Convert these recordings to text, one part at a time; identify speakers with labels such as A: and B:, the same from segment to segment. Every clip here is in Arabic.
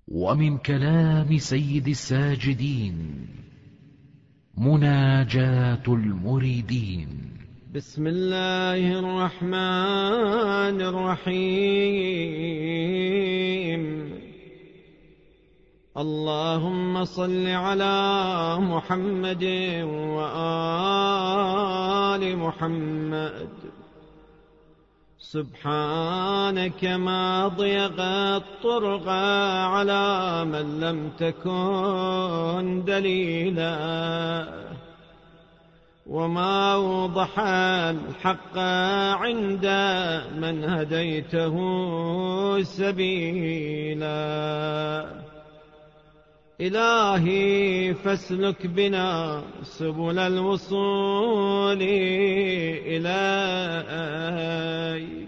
A: ومن كلام سيد الساجدين مناجاة المريدين.
B: بسم الله الرحمن الرحيم. اللهم صل على محمد وآل محمد. سبحانك ما ضيق الطرق على من لم تكن دليلا، وما وضح الحق عند من هديته سبيلا. إلهي فاسلك بنا سبل الوصول إليك،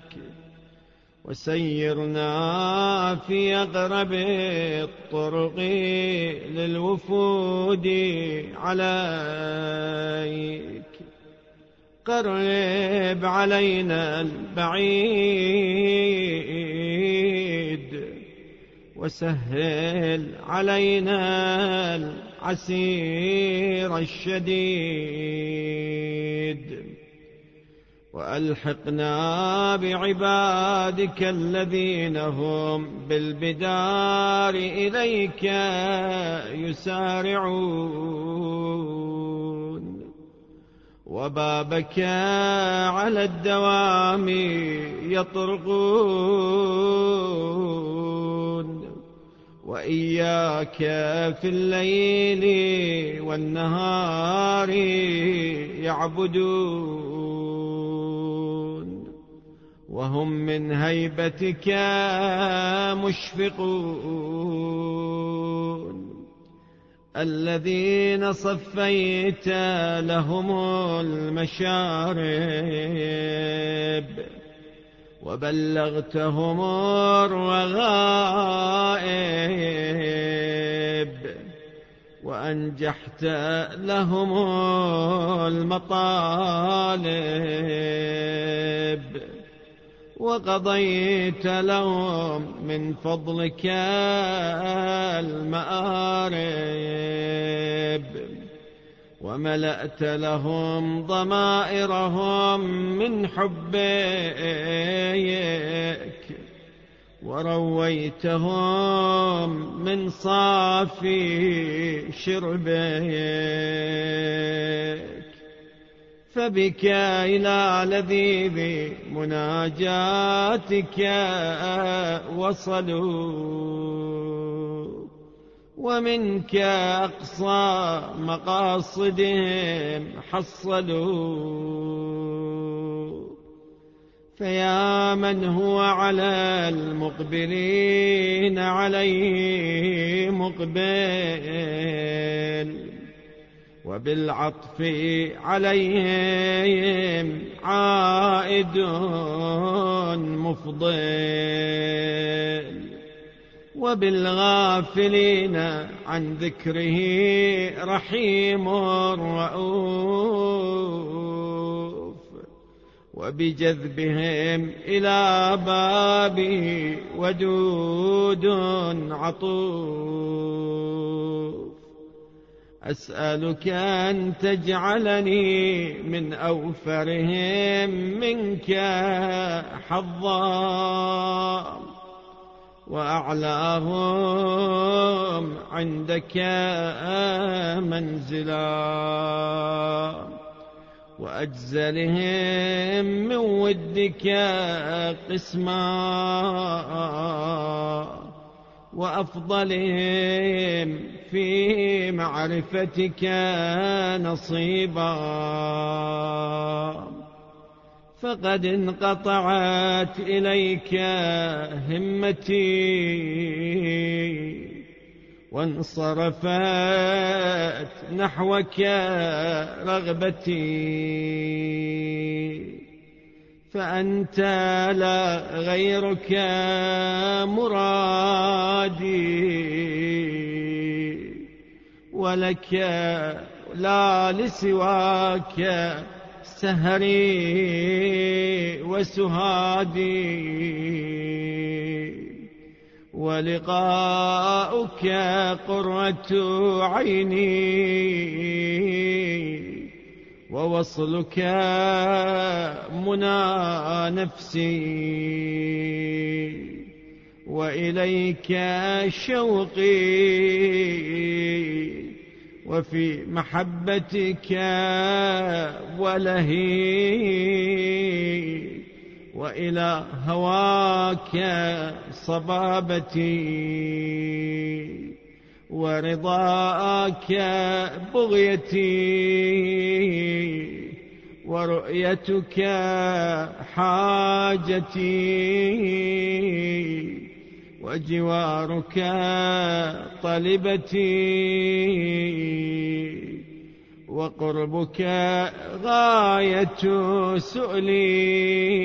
B: وسيرنا في أقرب الطرق للوفود عليك. قرب علينا البعيد، وسهل علينا العسير الشديد، وألحقنا بعبادك الذين هم بالبدار إليك يسارعون، وبابك على الدوام يطرقون، وإياك في الليل والنهار يعبدون، وهم من هيبتك مشفقون. الذين صفيت لهم المشارب، وبلغتهم الرغائب، وأنجحت لهم المطالب، وقضيت لهم من فضلك المآرب، وملأت لهم ضمائرهم من حبك، ورويتهم من صافي شربك. فبك إلى لذيذ مناجاتك وصلوا، ومنك أقصى مقاصدهم حصلوا. فيا من هو على المقبلين عليه مقبل، وبالعطف عليهم عائد مفضل، وبالغافلين عن ذكره رحيم رؤوف، وبجذبهم إلى بابه ودود عطوف. أسألك أن تجعلني من أوفرهم منك حظا، وأعلاهم عندك منزلا، وأجزلهم من ودك قسما، وأفضلهم في معرفتك نصيبا. فقد انقطعت إليك همتي، وانصرفت نحوك رغبتي، فأنت لا غيرك مرادي، ولك لا لسواك سهري وسهادي. ولقاؤك قرة عيني، ووصلك منى نفسي، وإليك شوقي، وفي محبتك ولهي، وإلى هواك صبابتي، ورضاك بغيتي، ورؤيتك حاجتي، وجوارك طلبتي، وقربك غاية سؤلي،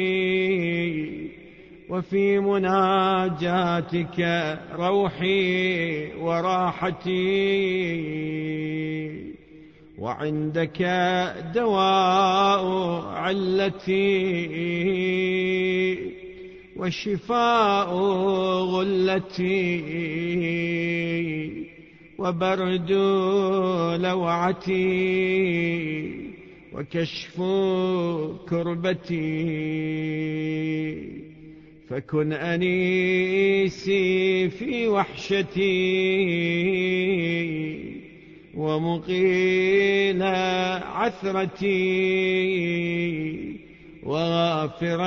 B: وفي مناجاتك روحي وراحتي، وعندك دواء علتي، وشفاء غلتي، وبرد لوعتي، وكشف كربتي. فكن أنيسي في وحشتي، ومقيل عثرتي، وغافر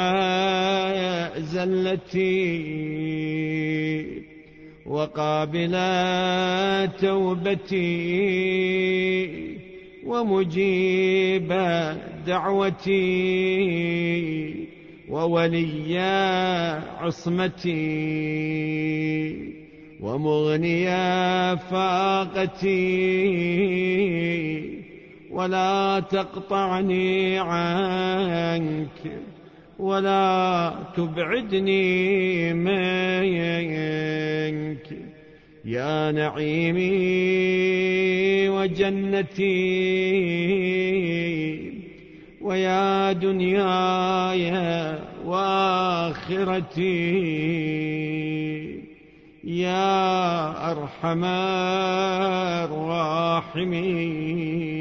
B: زلتي، وقابل توبتي، ومجيب دعوتي، وولي عصمتي، ومغني فاقتي، ولا تقطعني عنك، ولا تبعدني منك، يا نعيمي وجنتي، ويا دنياي وآخرتي، يا أرحم الراحمين.